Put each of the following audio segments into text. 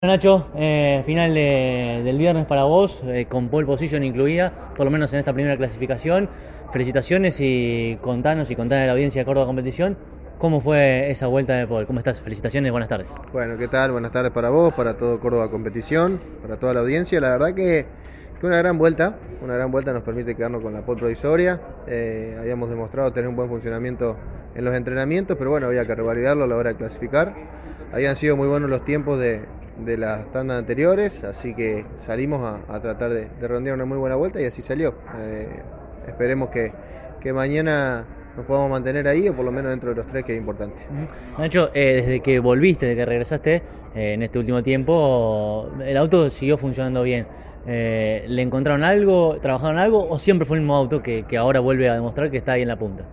Nacho, final del viernes para vos, con pole position incluida, por lo menos en esta primera clasificación. Felicitaciones y contanos y contale a la audiencia de Córdoba Competición cómo fue esa vuelta de pole. ¿Cómo estás? Felicitaciones, buenas tardes. Bueno, ¿qué tal? Buenas tardes para vos, para todo Córdoba Competición, para toda la audiencia. La verdad que una gran vuelta, nos permite quedarnos con la pole provisoria. Habíamos demostrado tener un buen funcionamiento en los entrenamientos, pero bueno, había que revalidarlo a la hora de clasificar. Habían sido muy buenos los tiempos de las tandas anteriores, así que salimos a tratar de redondear una muy buena vuelta y así salió. Esperemos que mañana nos podamos mantener ahí, o por lo menos dentro de los tres, que es importante. Nacho, desde que volviste, desde que regresaste en este último tiempo, el auto siguió funcionando bien. ¿Le encontraron algo, trabajaron algo o siempre fue el mismo auto que ahora vuelve a demostrar que está ahí en la punta?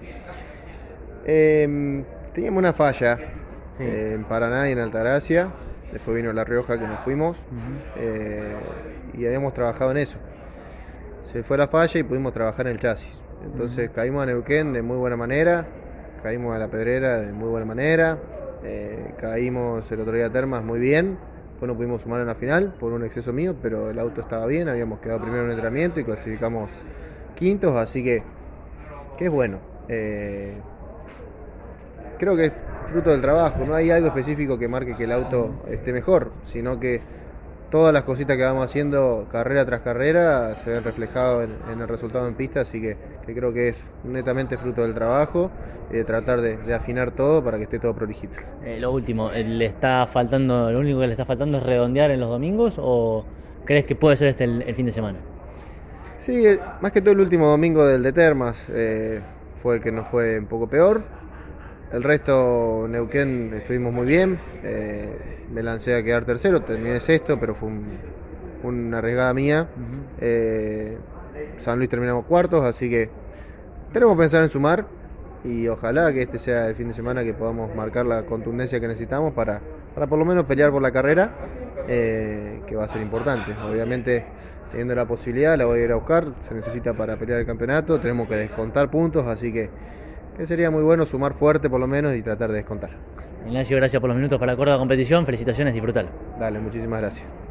Teníamos una falla Sí. en Paraná y en Altagracia. Después vino La Rioja, que nos fuimos, y habíamos trabajado en eso. Se fue la falla y pudimos trabajar en el chasis. Entonces caímos a Neuquén de muy buena manera, caímos a La Pedrera de muy buena manera, caímos el otro día a Termas muy bien. Después no pudimos sumar en la final por un exceso mío, pero el auto estaba bien, habíamos quedado primero en el entrenamiento y clasificamos quintos, así que es bueno. Creo que es fruto del trabajo, no hay algo específico que marque que el auto esté mejor, sino que todas las cositas que vamos haciendo carrera tras carrera se ven reflejadas en el resultado en pista, así que creo que es netamente fruto del trabajo, tratar de afinar todo para que esté todo prolijito. Lo último, lo único que le está faltando es redondear en los domingos o crees que puede ser este el fin de semana? Sí, más que todo el último domingo del de Termas fue el que nos fue un poco peor. El resto, Neuquén, estuvimos muy bien. Me lancé a quedar tercero, terminé sexto, pero fue una arriesgada mía. San Luis terminamos cuartos, así que tenemos que pensar en sumar y ojalá que este sea el fin de semana que podamos marcar la contundencia que necesitamos para por lo menos pelear por la carrera, que va a ser importante. Obviamente, teniendo la posibilidad, la voy a ir a buscar, se necesita para pelear el campeonato, tenemos que descontar puntos, así que sería muy bueno sumar fuerte por lo menos y tratar de descontar. Ignacio, gracias por los minutos para Córdoba Competición, felicitaciones, disfrutalo. Dale, muchísimas gracias.